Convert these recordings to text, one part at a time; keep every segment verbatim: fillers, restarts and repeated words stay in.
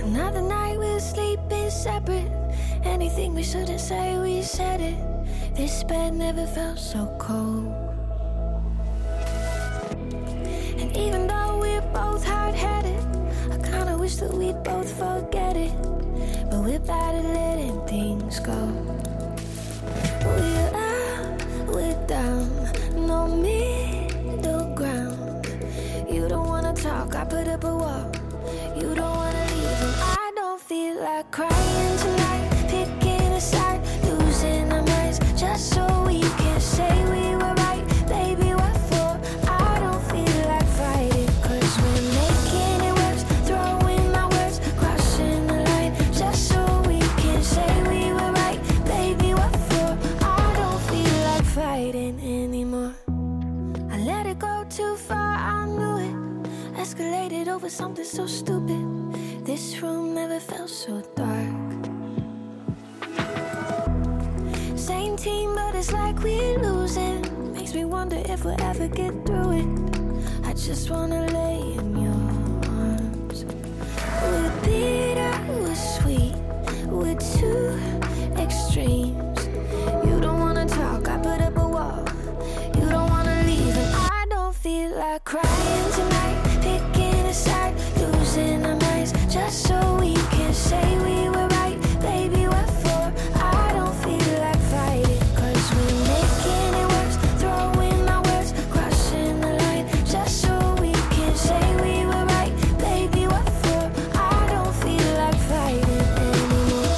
Another night we're sleeping separate. Anything we shouldn't say, we said it. This bed never felt so cold. And even though we're both hard-headed, I kinda wish that we'd both forget it. But we're bad at letting things go. We're up, we're down, no middle ground. You don't wanna talk, I put up a wall. You don't wanna leave, and I don't feel like crying tonight. Picking a side, losing our minds, just so we can say we were right. Baby, what for? I don't feel like fighting, cause we're making it worse. Throwing my words, crossing the line, just so we can say we were right. Baby, what for? I don't feel like fighting anymore. I let it go too far, I knew it. Escalated over something so stupid. This room never felt so dark. Same team, but it's like we're losing. Makes me wonder if we'll ever get through it. I just wanna lay in your arms. We're bitter, we're sweet, we're two extremes. You don't wanna talk, I put up a wall. You don't wanna leave, and I don't feel like crying tonight. Picking a side, losing our minds, just so we can say we were right. Baby, what for? I don't feel like fighting, cause we're making it worse. Throwing my words, crossing the line, just so we can say we were right. Baby, what for? I don't feel like fighting anymore.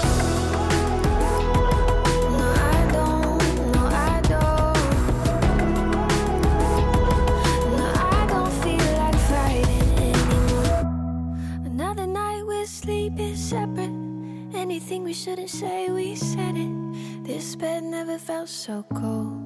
No, I don't, no, I don't. No, I don't feel like fighting anymore. Another night we're sleeping separate. Anything we shouldn't say, we said it. This bed never felt so cold.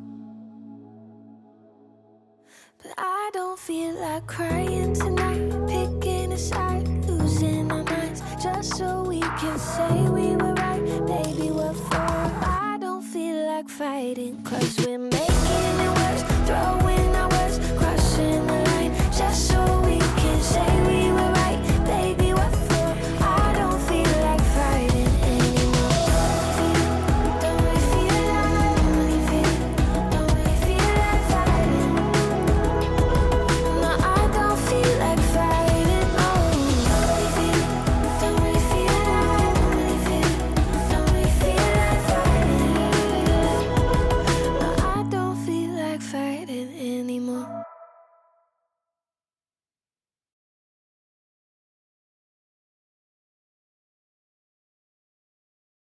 But I don't feel like crying tonight. Picking a side, losing our minds, just so we can say we were right. Baby, what for? I don't feel like fighting, cause we're making it worse. Throwing our words, crossing the line, just so we can say we were right. Baby, what for? I don't feel like fighting anymore. Don't really feel like, don't really feel, don't really feel like fighting. No, I don't feel like fighting. Oh, don't really feel, don't really feel like, don't really feel, don't really feel like fighting. No, I don't feel like fighting anymore.